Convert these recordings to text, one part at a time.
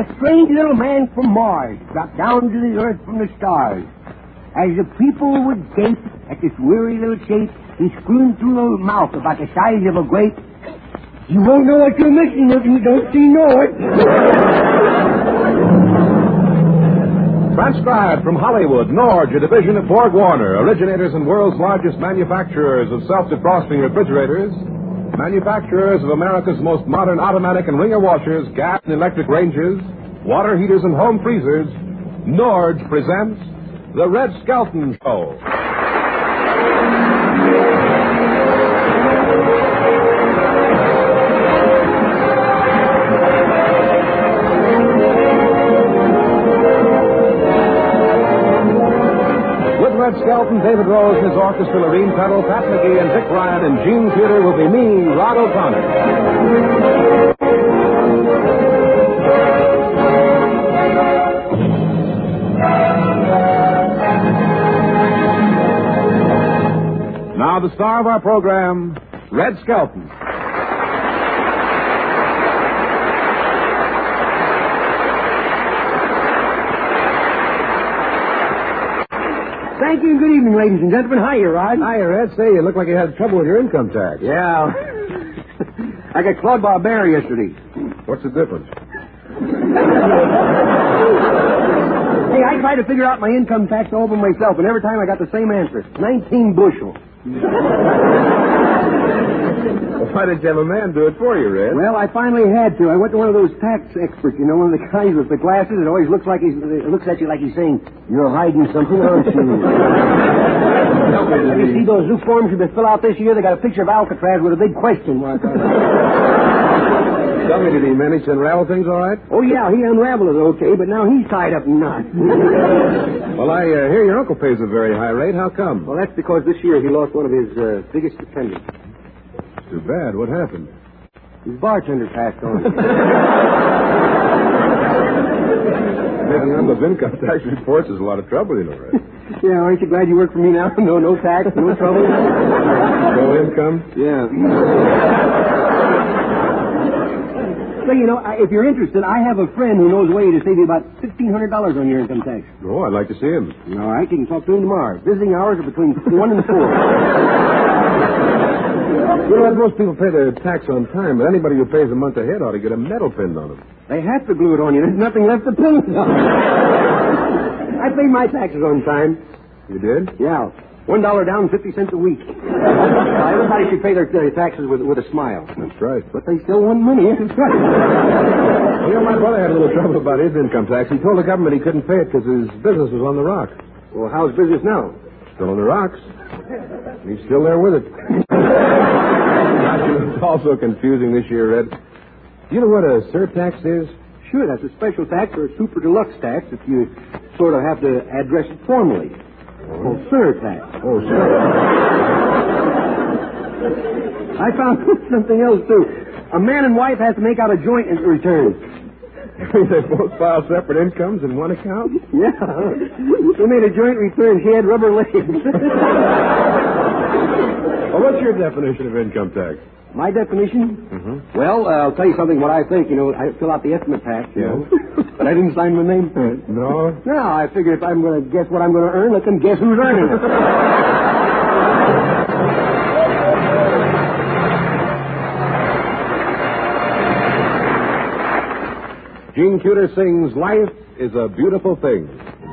A strange little man from Mars dropped down to the earth from the stars. As the people would gape at this weary little shape, he screamed through a mouth about the size of a grape. You won't know what you're missing if you don't know it. Transcribed from Hollywood, Norge, a division of Borg Warner, originators and world's largest manufacturers of self-defrosting refrigerators, manufacturers of America's most modern automatic and wringer washers, gas and electric ranges, water heaters and home freezers, Norge presents The Red Skelton Show. Red Skelton, David Rose, his orchestra, Lorene Peddle, Pat McGee, and Dick Ryan, and Gene Tudor will be me, Rod O'Connor. Now the star of our program, Red Skelton. Thank you and good evening, ladies and gentlemen. Hiya, Rod. Hiya, Red. Say, you look like you had trouble with your income tax. Yeah. I got clawed by a bear yesterday. What's the difference? Hey, I tried to figure out my income tax all by myself, and every time I got the same answer. 19 bushel. Well, why didn't you have a man do it for you, Red? Well, I finally had to. I went to one of those tax experts, you know, one of the guys with the glasses. It always looks at you like he's saying, "You're hiding something, aren't you?" You see those new forms you've been fill out this year? They got a picture of Alcatraz with a big question mark on it. Tell me, did he manage to unravel things all right? Oh, yeah, he unraveled it okay, but now he's tied up in knots. Well, I hear your uncle pays a very high rate. How come? Well, that's because this year he lost one of his biggest dependents. Too bad. What happened? His bartender passed on. Making up of income tax reports is a lot of trouble, you know, right? Yeah, aren't you glad you work for me now? No tax, no trouble. No income? Yeah. So, you know, if you're interested, I have a friend who knows a way to save you about $1,500 on your income tax. Oh, I'd like to see him. All right, you can talk to him tomorrow. Visiting hours are between 1 and 4. You know, most people pay their tax on time, but anybody who pays a month ahead ought to get a metal pinned on them. They have to glue it on you. There's nothing left to pin it on. I paid my taxes on time. You did? Yeah. $1 down, 50 cents a week. Everybody should pay their taxes with a smile. That's right. But they still want money. That's right. Well, you know, my brother had a little trouble about his income tax. He told the government he couldn't pay it because his business was on the rocks. Well, how's business now? Still on the rocks. He's still there with it. It's also confusing this year, Red. Do you know what a surtax is? Sure, that's a special tax or a super deluxe tax if you sort of have to address it formally. Oh, surtax. Oh, sure. I found something else, too. A man and wife have to make out a joint return. They both file separate incomes in one account? Yeah. They made a joint return. She had rubber legs. Well, what's your definition of income tax? My definition? Mm-hmm. Well, I'll tell you something what I think. You know, I fill out the estimate tax, you know. But I didn't sign my name to it. No? No, I figure if I'm going to guess what I'm going to earn, let them guess who's earning it. Gene Tudor sings Life is a Beautiful Thing.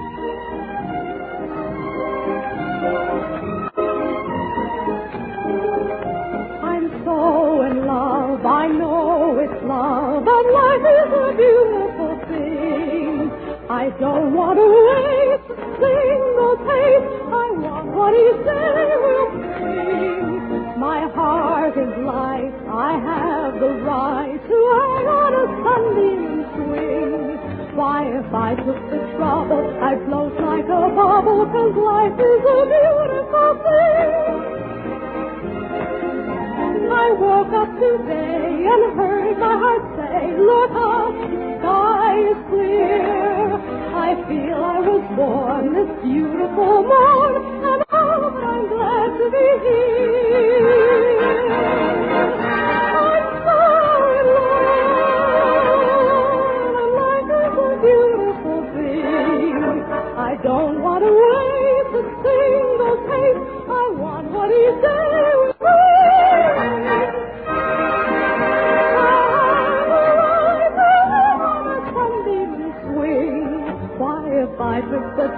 I'm so in love, I know it's love, but life is a beautiful thing. I don't want to waste a single taste, I want what he said will bring. My heart is light, I have the right to hang on a sunbeam swing. Why, if I took the trouble, I'd float like a bubble, 'cause life is a beautiful thing. I woke up today and heard my heart say, look up, the sky is clear. I feel I was born this beautiful morn, and oh, but I'm glad to be here. I'm so in love, and life is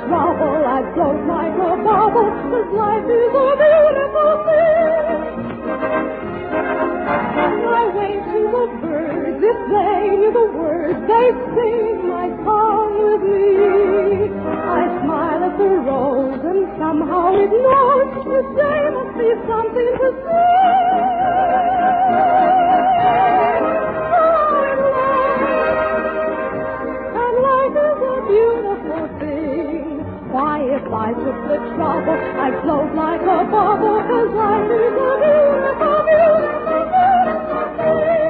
trouble, I float like a bubble, 'cause life is a beautiful thing. I wave to the birds, if they hear the words they sing my song with me. I smile at the rose and somehow ignore this day must be something to see. And life is a beautiful thing. Why, if I took the trouble, I'd float like a bubble, 'cause life is a beautiful, beautiful, beautiful thing.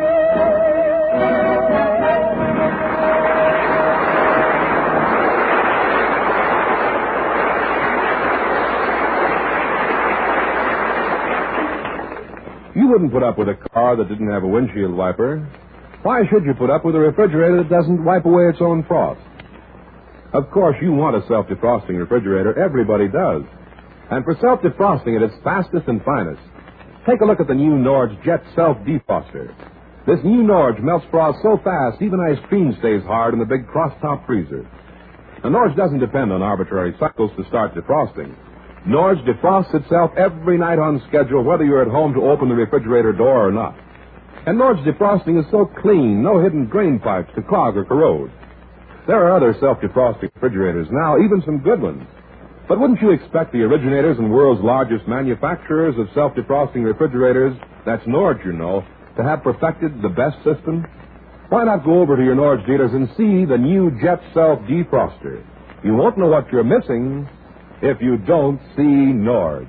You wouldn't put up with a car that didn't have a windshield wiper. Why should you put up with a refrigerator that doesn't wipe away its own frost? Of course, you want a self-defrosting refrigerator. Everybody does. And for self-defrosting at its fastest and finest, take a look at the new Nord's Jet Self-Defroster. This new Nord's melts frost so fast, even ice cream stays hard in the big cross-top freezer. Now, Nord's doesn't depend on arbitrary cycles to start defrosting. Nord's defrosts itself every night on schedule, whether you're at home to open the refrigerator door or not. And Nord's defrosting is so clean, no hidden drain pipes to clog or corrode. There are other self-defrosting refrigerators now, even some good ones. But wouldn't you expect the originators and world's largest manufacturers of self-defrosting refrigerators, that's Nord's, you know, to have perfected the best system? Why not go over to your Nord's dealers and see the new Jet Self-Defroster? You won't know what you're missing if you don't see Nord's.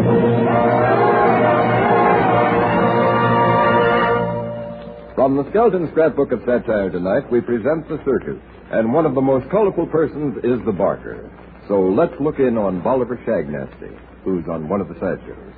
From the Skeleton Scrapbook of Satire tonight, we present the circus, and one of the most colorful persons is the barker. So let's look in on Bolivar Shagnasty, who's on one of the sideshows.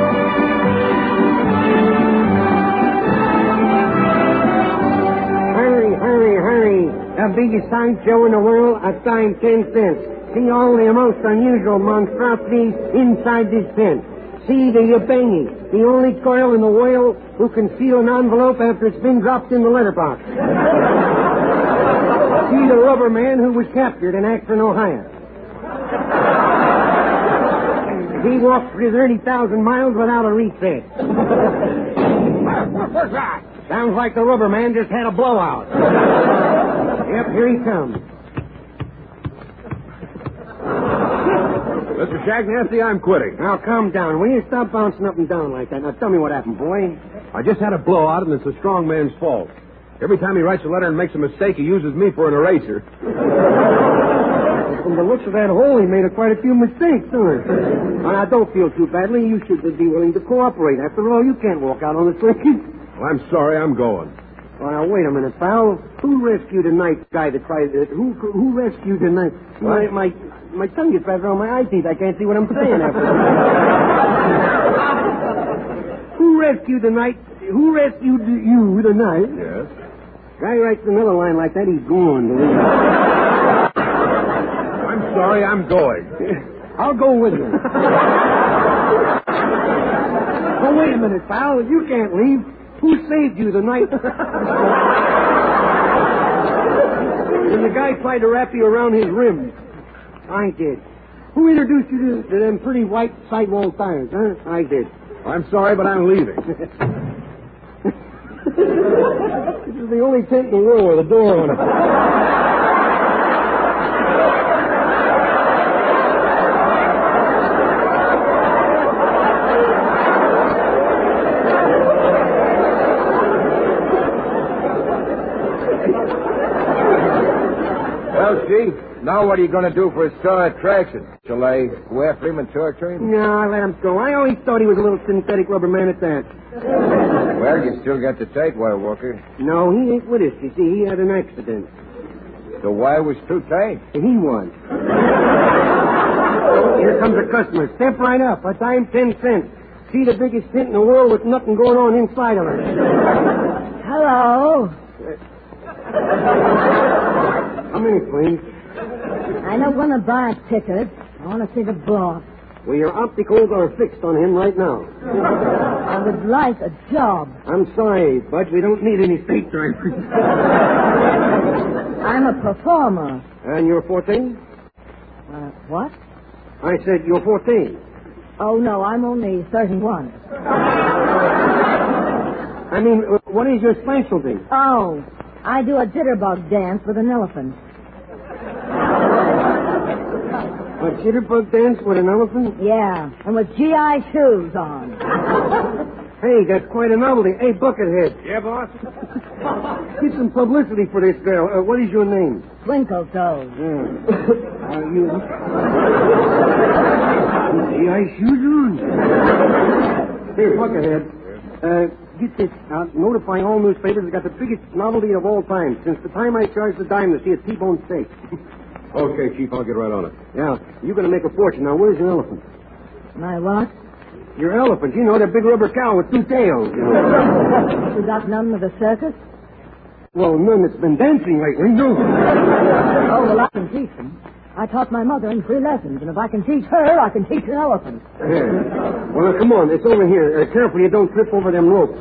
Hurry. The biggest sideshow in the world, a dime 10 cents. See all the most unusual monstrosities inside this tent. See the Ubangi, the only coil in the world who can seal an envelope after it's been dropped in the letterbox. See the rubber man who was captured in Akron, Ohio. He walked through 30,000 miles without a reset. Sounds like the rubber man just had a blowout. Yep, here he comes. Mr. Shagnasty, I'm quitting. Now, calm down. Will you stop bouncing up and down like that? Now, tell me what happened, boy. I just had a blowout, and it's the strong man's fault. Every time he writes a letter and makes a mistake, he uses me for an eraser. From the looks of that hole, he made quite a few mistakes, huh? Now, don't feel too badly. You should be willing to cooperate. After all, you can't walk out on the circuit. Well, I'm sorry, I'm going. Well, now, wait a minute, pal. Who rescued the night guy that tried it? Who rescued the night? My tongue gets right around my eye teeth. I can't see what I'm saying after that. Who rescued the night? Who rescued you tonight? Yes? Guy writes another line like that, he's gone. I'm sorry, I'm going. I'll go with you. Oh, wait a minute, pal. You can't leave. Who saved you the night? When the guy tried to wrap you around his rim. I did. Who introduced you to them pretty white sidewall tires, huh? I did. I'm sorry, but I'm leaving. This is the only tent in the world with a door on it. Well, Chief, now what are you going to do for a star attraction? Shall I go after him and torture him? No, let him go. I always thought he was a little synthetic rubber man at that. Well, you still got the tight wire, Walker. No, he ain't with us. You see, he had an accident. The wire was too tight. He was. Here comes a customer. Step right up. A dime 10 cents. See the biggest tent in the world with nothing going on inside of it. Hello. How many, please? I don't want to buy a ticket. I want to see the boss. Well, your opticals are fixed on him right now. I would like a job. I'm sorry, Bud. We don't need any state drivers. I'm a performer. And your forte? What? I said you're 14. Oh, no, I'm only 31. I mean, what is your specialty? Oh, I do a jitterbug dance with an elephant. A jitterbug dance with an elephant? Yeah, and with GI shoes on. Hey, that's quite a novelty. Hey, Buckethead. Yeah, boss? Get some publicity for this girl. What is your name? Twinkle toes. Yeah. You... GI shoes on? Here, Buckethead. Get this out. Notify all newspapers it's got the biggest novelty of all time. Since the time I charged the dime to see a T-bone steak. Okay, Chief, I'll get right on it. Yeah, you're going to make a fortune. Now, where's your elephant? My what? Your elephant. You know, that big rubber cow with two tails. You got none of the circus? Well, none that's been dancing lately, no. Oh, well, I can teach them. I taught my mother in free lessons, and if I can teach her, I can teach an elephant. Yeah. Well, now, come on. It's over here. Careful you don't trip over them ropes.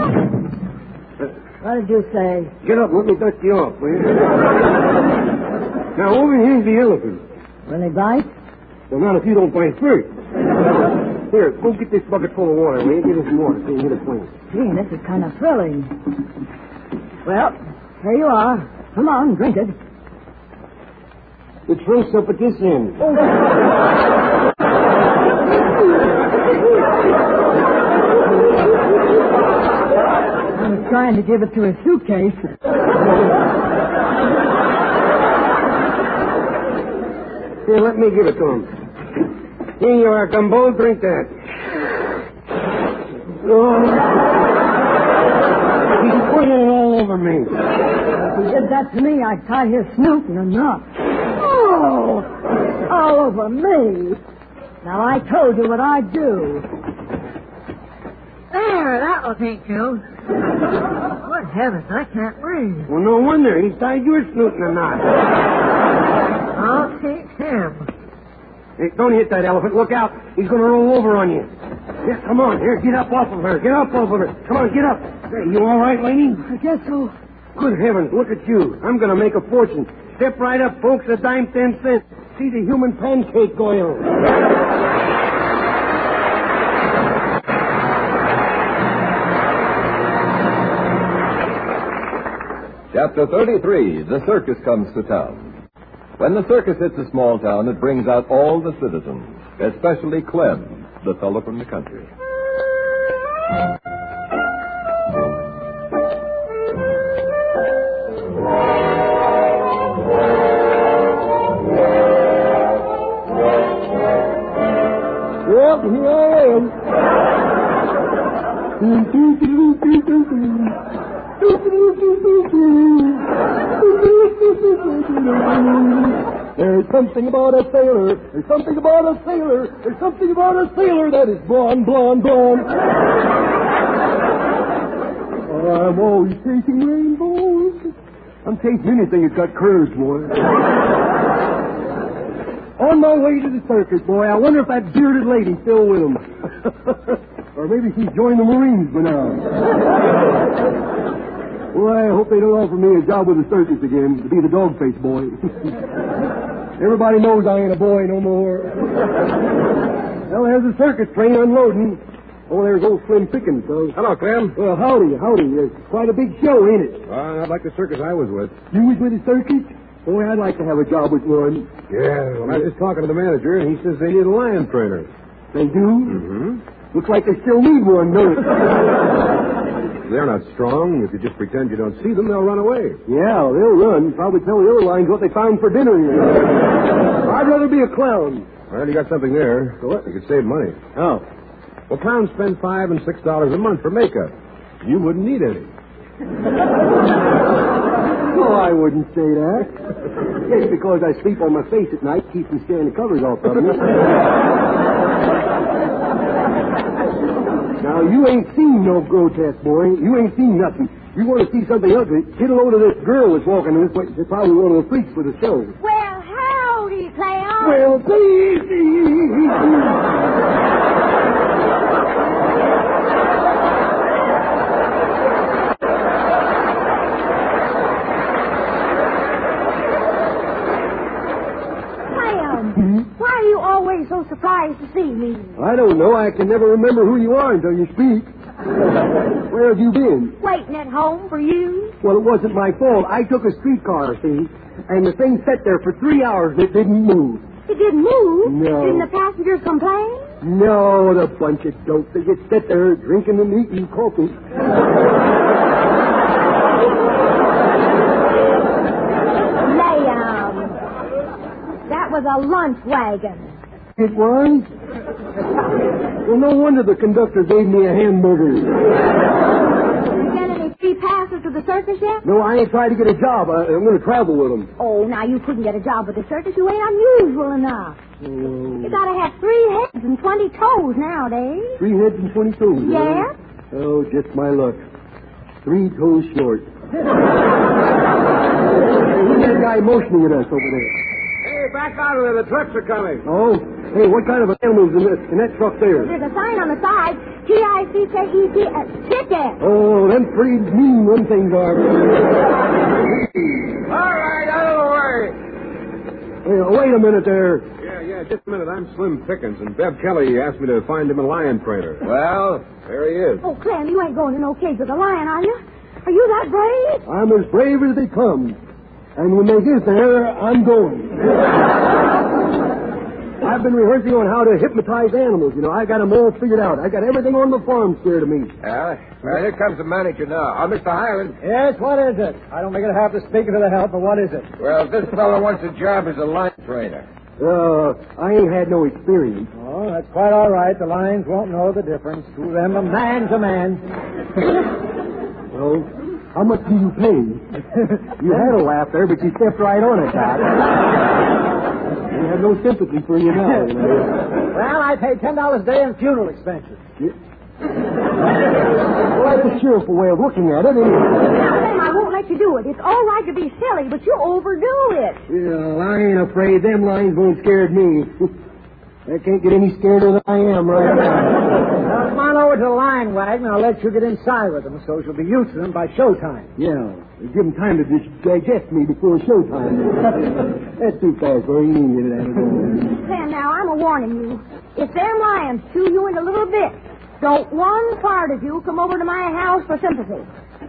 What did you say? Get up and let me dust you off, will you? Now, over here's the elephant. Will he bite? Well, not if you don't bite first. Here, go get this bucket full of water, will you? Get us some water so you can get it clean. Gee, this is kind of thrilling. Well, here you are. Come on, drink it. The trunk's up at this end. I was trying to give it to his suitcase. Here, let me give it to him. Here you are, Gumbo. Drink that. Oh. He's putting it all over me. If he did that to me, I'd tie his snoot in a knot. Oh! All over me. Now, I told you what I'd do. There, that will take you. Good heavens, I can't breathe. Well, no wonder. He tied your snoot in a knot. I'll teach him. Hey, don't hit that elephant. Look out. He's going to roll over on you. Here, come on. Here, get up off of her. Get up off of her. Come on, get up. Hey, you all right, lady? I guess so. Good heavens, look at you. I'm going to make a fortune. Step right up, folks. A dime, 10 cents. See the human pancake going on. Chapter 33, The Circus Comes to Town. When the circus hits a small town, it brings out all the citizens, especially Clem, the fellow from the country. Well, here I am. There's something about a sailor. There's something about a sailor. There's something about a sailor that is blonde, blonde, blonde. I'm always chasing rainbows. I'm chasing anything that's got curves, boy. On my way to the circus, boy. I wonder if that bearded lady's still with him. Or maybe she's joined the Marines by now. Boy, I hope they don't offer me a job with the circus again, to be the dog-faced boy. Everybody knows I ain't a boy no more. Well, there's a circus train unloading. Oh, there's old Slim Pickens, so. Hello, Clem. Well, howdy. There's quite a big show, ain't it? Not like the circus I was with. You was with the circus? Boy, I'd like to have a job with one. Yeah, well, I was just talking to the manager, and he says they need a lion trainer. They do? Mm-hmm. Looks like they still need one, don't it? They're not strong. If you just pretend you don't see them, they'll run away. Yeah, they'll run. Probably tell the other lions what they found for dinner. I'd rather be a clown. Well, you got something there. So what? You could save money. Oh. Well, clowns spend $5 and $6 a month for makeup. You wouldn't need any. Oh, I wouldn't say that. It's because I sleep on my face at night, keeps them scaring the covers off of me. Now, you ain't seen no grotesque, boy. You ain't seen nothing. You want to see something ugly, get a load of this girl that's walking this way. She's probably one of the freaks for the show. Well, howdy, Clown. Well, please. always so surprised to see me? I don't know. I can never remember who you are until you speak. Where have you been? Waiting at home for you. Well, it wasn't my fault. I took a streetcar, see, and the thing sat there for 3 hours and it didn't move. It didn't move? No. Didn't the passengers complain? No, the bunch of dopes. They just sit there drinking and eating coffee. That was a lunch wagon. It was? Well, no wonder the conductor gave me a hamburger. You get any free passes to the circus yet? No, I ain't trying to get a job. I'm going to travel with them. Oh, now you couldn't get a job with the circus. You ain't unusual enough. You gotta have 3 heads and 20 toes nowadays. 3 heads and 20 toes. Yeah? Oh, just my luck. 3 toes short. Who's that guy motioning at us over there? Hey, back out of there. The trucks are coming. Oh, hey, what kind of animals in that truck there? There's a sign on the side. Ticket, ticket. Oh, them pretty mean them things are. All right, out of the way. Hey, wait a minute there. Yeah, just a minute. I'm Slim Pickens, and Bev Kelly asked me to find him a lion trainer. Well, there he is. Oh, Clem, you ain't going in no cage with a lion, are you? Are you that brave? I'm as brave as they come. And when they get there, I'm going. I've been rehearsing on how to hypnotize animals. You know, I got them all figured out. I got everything on the farm scared of me. Yeah? Well, here comes the manager now. Mr. Highland. Yes, what is it? I don't make it half the speaker to the help, but what is it? Well, this fellow wants a job as a lion trainer. I ain't had no experience. Oh, that's quite all right. The lions won't know the difference. To them, a man's a man. Well, how much do you pay? You had a laugh there, but you stepped right on it, Doc. I have no sympathy for you now. You know. Well, I pay $10 a day in funeral expenses. Well, that's a cheerful way of looking at it, isn't it? Now, Clem, I won't let you do it. It's all right to be silly, but you overdo it. Yeah, I ain't afraid. Them lions won't scare me. I can't get any scarier than I am right now. Now, come on over to the lion wagon. I'll let you get inside with them, so you'll be used to them by showtime. Yeah, give them time to digest me before showtime. That's too fast for you. Get it out of there. Clem, now, I'm a-warning you. If them lions chew you into little bits, don't one part of you come over to my house for sympathy.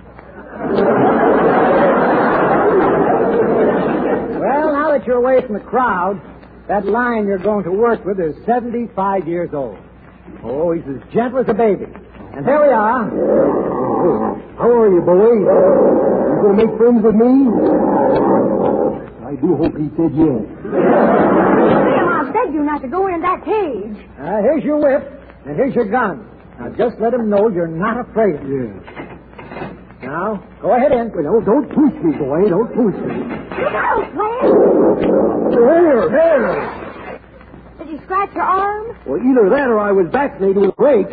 Well, now that you're away from the crowd, that lion you're going to work with is 75 years old. Oh, he's as gentle as a baby. And here we are. How are you, boy? You going to make friends with me? I do hope he said yes. Clem, I beg you not to go in that cage. Here's your whip, and here's your gun. Now, just let him know you're not afraid. Yeah. Now, go ahead in. Well, don't push me, boy. Don't push me. Look out, Clem. Here. Did you scratch your arm? Well, either that or I was vaccinated with a break.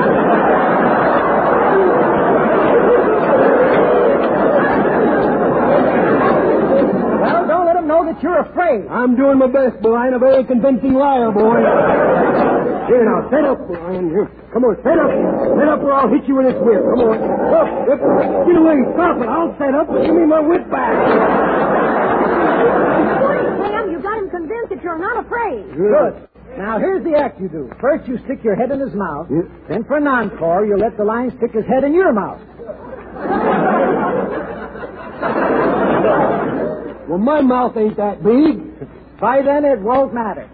Well, don't let him know that you're afraid. I'm doing my best, boy. I'm a very convincing liar, boy. Here, now, stand up, Brian. Here. Come on, stand up. Stand up or I'll hit you with this whip. Come on. Up. Get away. Stop it. I'll stand up. Give me my whip back. Clem, you got him convinced that you're not afraid. Good. Now, here's the act you do. First, you stick your head in his mouth. Yeah. Then, for an encore, you let the lion stick his head in your mouth. Well, my mouth ain't that big. By then, it won't matter.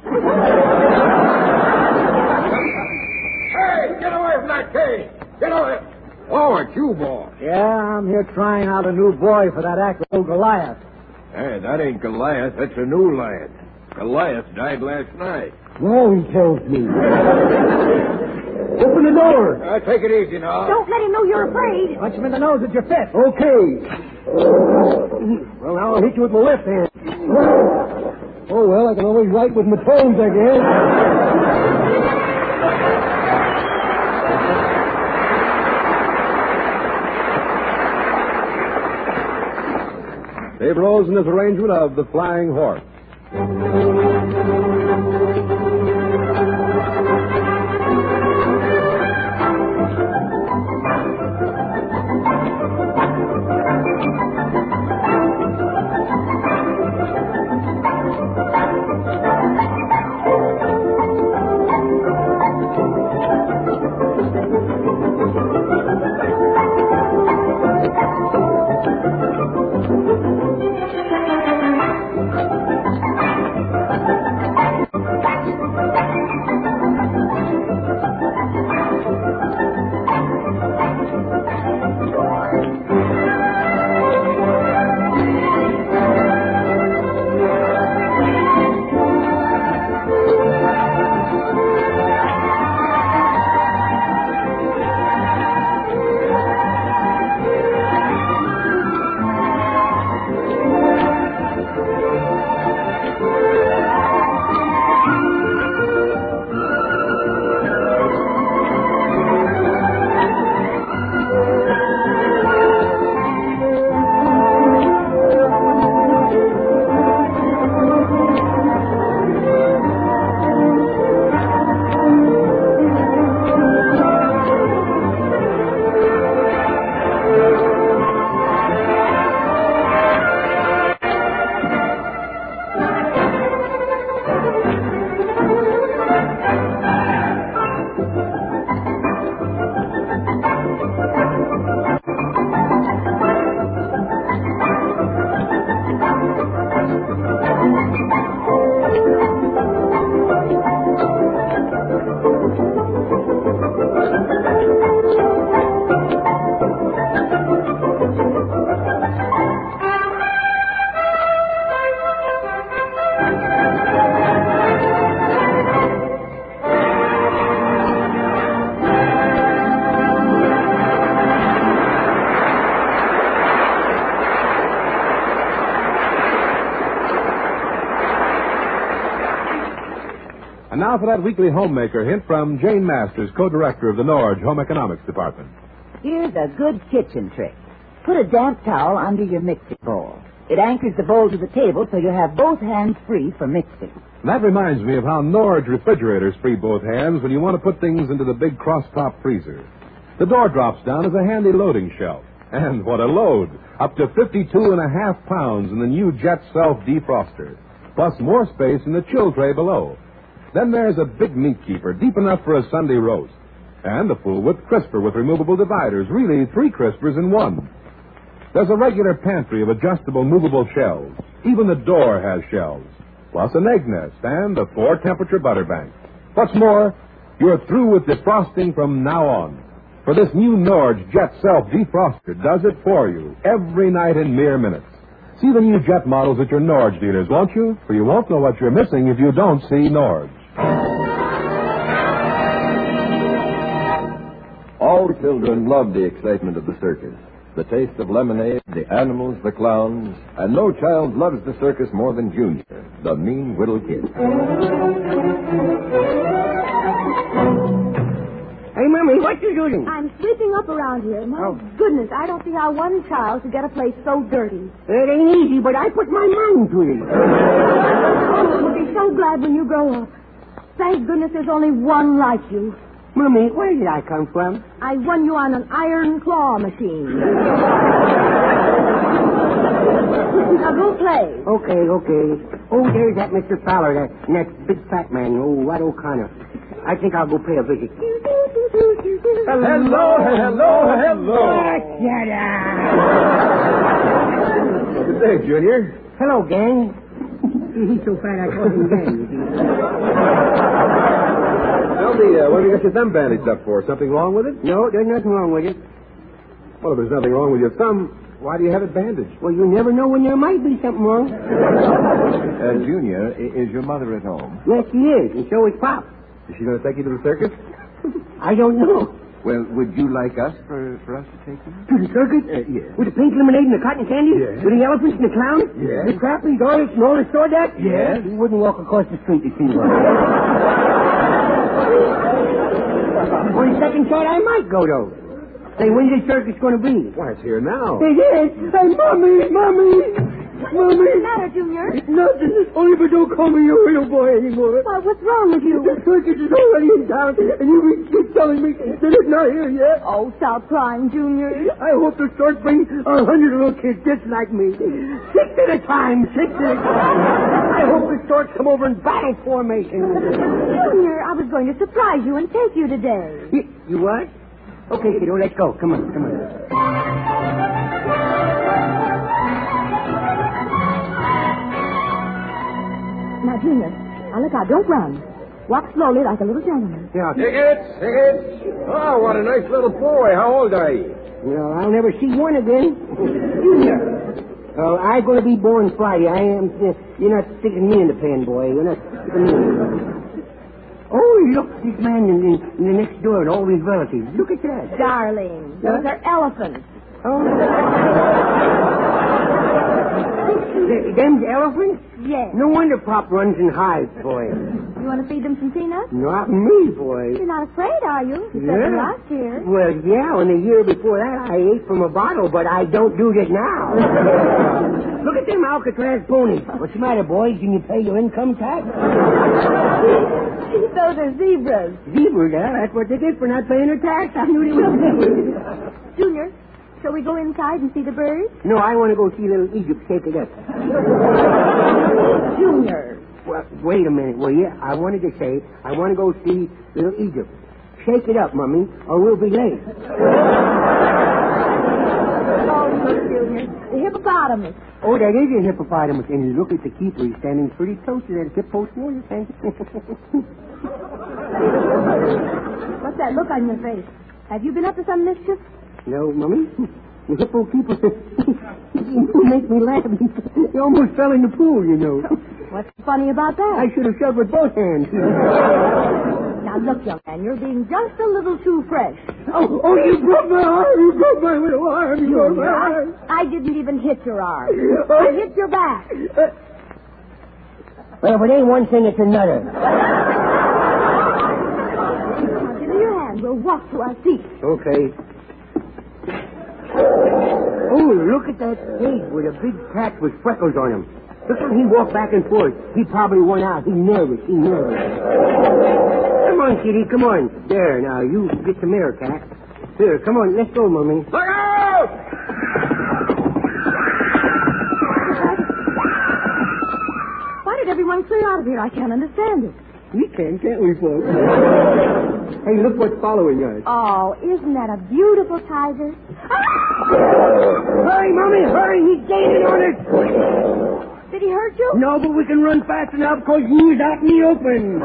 Hey, get away from that cage. Get away. Oh, it's you, boy. Yeah, I'm here trying out a new boy for that act with old Goliath. Hey, that ain't Goliath. That's a new lion. Goliath died last night. Now he tells me. Open the door. Take it easy now. Don't let him know you're afraid. Punch him in the nose with your fist. Okay. Well, now I'll hit you with my left hand. Oh, well, I can always write with my toes, I guess. Dave Rose in his arrangement of The Flying Horse. And now for that weekly homemaker hint from Jane Masters, co-director of the Norge Home Economics Department. Here's a good kitchen trick. Put a damp towel under your mixing bowl. It anchors the bowl to the table so you have both hands free for mixing. And that reminds me of how Norge refrigerators free both hands when you want to put things into the big cross-top freezer. The door drops down as a handy loading shelf. And what a load! Up to 52.5 pounds in the new Jet Self defroster, plus more space in the chill tray below. Then there's a big meat keeper, deep enough for a Sunday roast. And a full-width crisper with removable dividers, really 3 crispers in one. There's a regular pantry of adjustable movable shelves. Even the door has shelves, plus an egg nest and a 4-temperature butter bank. What's more, you're through with defrosting from now on. For this new Norge Jet Self defroster does it for you every night in mere minutes. See the new Jet models at your Norge dealers, won't you? For you won't know what you're missing if you don't see Norge. All children love the excitement of the circus. The taste of lemonade, the animals, the clowns, and no child loves the circus more than Junior, the mean little kid. Hey, Mommy, what you doing? I'm sweeping up around here. My goodness, I don't see how one child could get a place so dirty. It ain't easy, but I put my mind to it. I'll be so glad when you grow up. Thank goodness there's only one like you. Mommy, where did I come from? I won you on an iron claw machine. Now go play. Okay. Oh, there's that Mr. Fowler, that big fat man. Oh, what O'Connor. I think I'll go pay a visit. Hello. Shut up. Good day, Junior. Hello, gang. He's so fat I call him gang. Tell me, what have you got your thumb bandaged up for? Something wrong with it? No, there's nothing wrong with it. Well, if there's nothing wrong with your thumb, why do you have it bandaged? Well, you never know when there might be something wrong. Junior, is your mother at home? Yes, she is, and so is Pop. Is she going to take you to the circus? I don't know. Well, would you like us for us to take you? To the circus? Yes. With the pink lemonade and the cotton candy? Yes. With the elephants and the clowns? Yes. The crappies, artists, and all the sword acts? Yes. He wouldn't walk across the street to see one. On second thought, I might go, though. Say, when's this circus going to be? Why, it's here now. It is. Hey, Mommy. What's the matter, Junior? Nothing. Only but don't call me your little boy anymore. Why, what's wrong with you? The circus is already in town, and you keep telling me that it's not here yet. Oh, stop crying, Junior. I hope the store brings 100 little kids just like me. 6 at a time. I hope the stores come over in battle formation. Junior, I was going to surprise you and take you today. You what? Okay, kiddo, let's go. Come on. Now, Junior, look out. Don't run. Walk slowly like a little gentleman. Yeah. Tickets. Oh, what a nice little boy. How old are you? Well, I'll never see one again. Junior. I'm going to be born Friday. I am. You're not sticking me in the pen, boy. You're not sticking me in. Oh, look, this man in the next door and all his relatives. Look at that. Darling, those are elephants. Oh. Them's elephants? Yes. No wonder Pop runs and hides, boy. You want to feed them some peanuts? Not me, boy. You're not afraid, are you? You said last year. Well, yeah, and the year before that I ate from a bottle, but I don't do it now. Look at them Alcatraz ponies. What's the matter, boys? Can you pay your income tax? Those are zebras. Zebras, that's what they get for not paying their tax. I knew they would. Junior, shall we go inside and see the birds? No, I want to go see little Egypt shake it up. Junior. Well, wait a minute, will you? I wanted to say, I want to go see little Egypt. Shake it up, Mummy, or we'll be late. Oh, look, Junior. The hippopotamus. Oh, that is a hippopotamus. And look at the keeper. He's standing pretty close to that hippo snow, you think? What's that look on your face? Have you been up to some mischief? No, Mummy. The hippo keeper, he makes me laugh. He almost fell in the pool, you know. What's funny about that? I should have shoved with both hands. Now, look, young man, you're being just a little too fresh. Oh, you broke my arm. You broke my little arm. You broke my arm. I didn't even hit your arm. I hit your back. Well, if it ain't one thing, it's another. Now, give me your hand. We'll walk to our seats. Okay. Oh, look at that pig with a big patch with freckles on him. Look how he walked back and forth. He probably won out. He's nervous. Come on, Kitty, come on. There, now, you get some air, Cat. Here, come on, let's go, Mummy. Look out! Why did everyone clear out of here? I can't understand it. We can't we, folks? Hey, look what's following us. Oh, isn't that a beautiful tiger? Hurry, Mummy, hurry. He's gaining on us. Did he hurt you? No, but we can run fast enough because he's out in the open.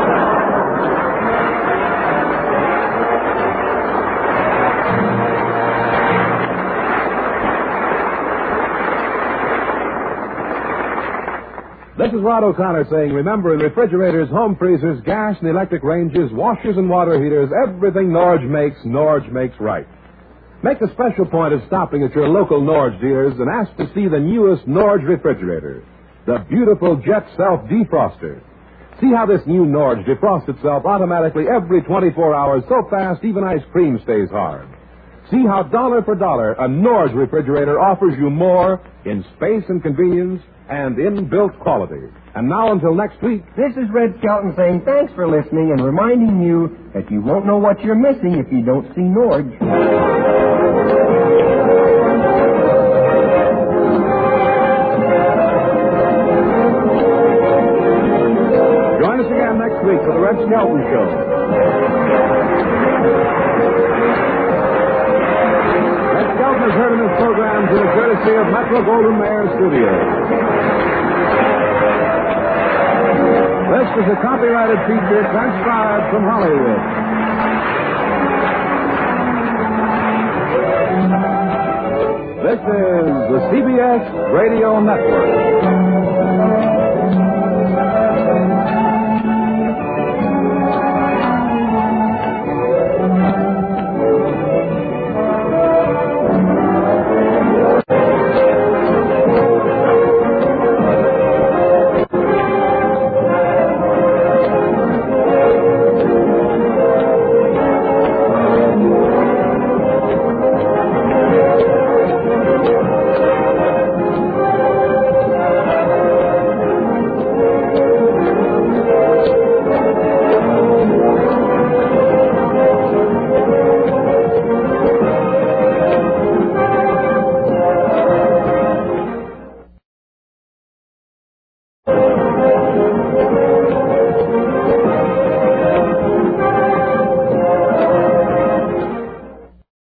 This is Rod O'Connor saying, remember, in refrigerators, home freezers, gas and electric ranges, washers and water heaters, everything Norge makes right. Make a special point of stopping at your local Norge dealers and ask to see the newest Norge refrigerator, the beautiful Jet Self Defroster. See how this new Norge defrosts itself automatically every 24 hours so fast even ice cream stays hard. See how dollar for dollar a Norge refrigerator offers you more in space and convenience and inbuilt quality. And now until next week, this is Red Skelton saying thanks for listening and reminding you that you won't know what you're missing if you don't see Norge. Join us again next week for the Red Skelton Show. Red Skelton is heard in this program through the courtesy of Metro-Goldwyn-Mayer Studios. This is a copyrighted feature transcribed from Hollywood. This is the CBS Radio Network.